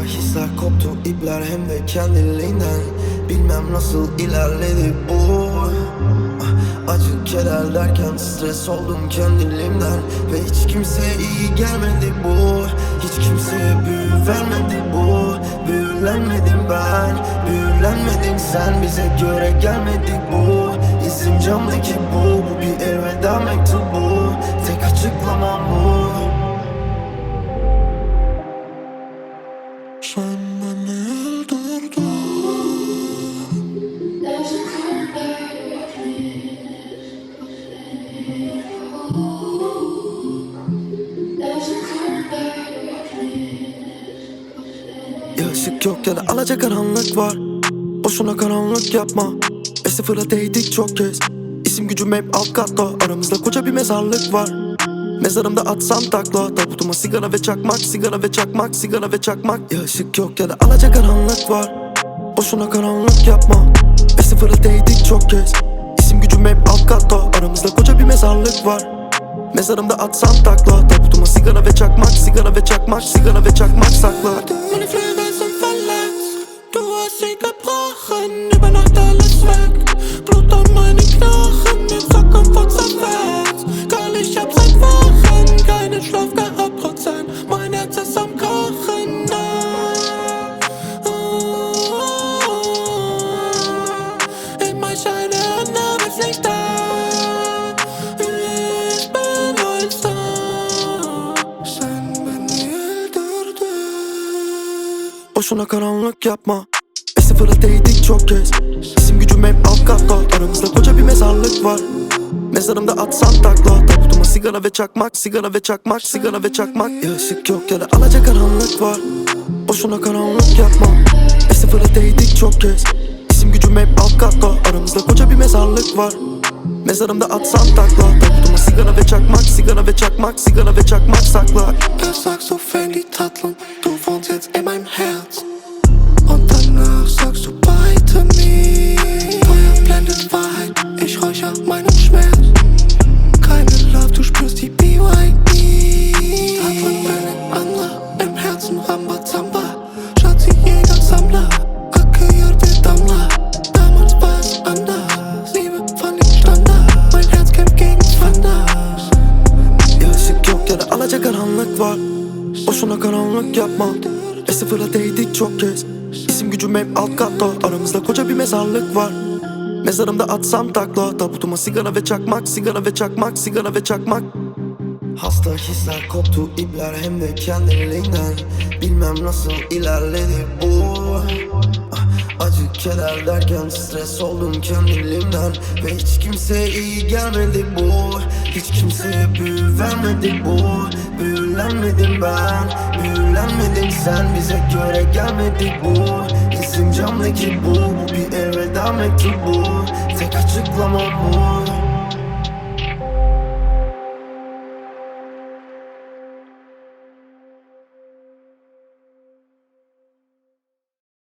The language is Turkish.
hisler koptu, ipler hem de kendiliğinden. Bilmem nasıl ilerledi bu. Acı keder derken stres oldum kendiliğimden. Ve hiç kimseye iyi gelmedi bu. Hiç kimseye büyü vermedi bu. Büyülenmedim ben, büyülenmedin sen. Bize göre gelmedi bu. İsim camdaki bu bir elveda mektubu. Tek açıklamam bu. Sen beni öldürdün. Ya ışık yok ya da alacakaranlık var. Boşuna karanlık yapma. Sıfıra değdik çok kez. İsim gücüm hep alt katta. Aramızda koca bir mezarlık var. Mezarımda atsam takla. Tabutuma sigara ve çakmak, sigara ve çakmak, sigara ve çakmak. Ya ışık yok ya da alacakaranlık var. Boşuna karanlık yapma. Sıfıra değdik çok kez. İsim gücüm hep alt katta. Aramızda koca bir mezarlık var. Mezarımda atsam takla. Tabutuma sigara ve çakmak, sigara ve çakmak, sigara ve çakmak sakla. Meine Flügel sind verletzt, du hast sie gebrochen. Über Nacht alles weg, Blut an meinen Knochen. Jetzt Socken von zerfetzt. Girl, ich hab seit Wochen keinen Schlaf gehabt, Prozent. Mein Herz ist am Kochen. Immer scheine und Name ist nicht da. Ich bin ein Star. Sen beni öldürdün. Boşuna karanlık yapma. Sıfıra değdik çok kez. İsim gücüm hep alt katta. Aramızda koca bir mezarlık var. Mezarımda atsam takla. Tabutuma sigara ve çakmak, sigara ve çakmak, sigara ve çakmak. Ya ışık yok ya da alacakaranlık var. Boşuna karanlık yapma. Sıfıra değdik çok kez. İsim gücüm hep alt katta. Aramızda koca bir mezarlık var. Mezarımda atsam takla. Tabutuma sigara ve çakmak, sigara ve çakmak, sigara ve çakmak sakla. Er sagt so fern die Tattlen, du wohnst jetzt in meinem Herz. Und danach sagst du bye to me. Feuer blendet Wahrheit, ich räucher meinen Schmerz. Keine Love, du spürst die BYD. Tattlen benim anla, im Herzen Rambazamba. Schatzi Jäger, Sammler, Acke yerde damla. Damals war es anders, Liebe fand ich Standard. Mein Herz kämpft gegen Vandals. Ya ışık yok ya da alacakaranlık var. Boşuna karanlık yapma. Sıfıra değdik çok kez. İsim gücüm hep alt katta. Aramızda koca bir mezarlık var. Mezarımda atsam takla. Tabutuma sigara ve çakmak, sigara ve çakmak, sigara ve çakmak. Hasta hisler koptu, ipler hem de kendiliğinden. Bilmem nasıl ilerledi bu. Acı keder derken stres oldum kendiliğimden. Ve hiç kimseye iyi gelmedi bu. Hiç kimseye büyü vermedi bu. Büyülenmedim ben, büyülenmedin sen. Bize göre gelmedi bu. İsim camdaki bu bir elveda mektubu. Tek açıklamam bu.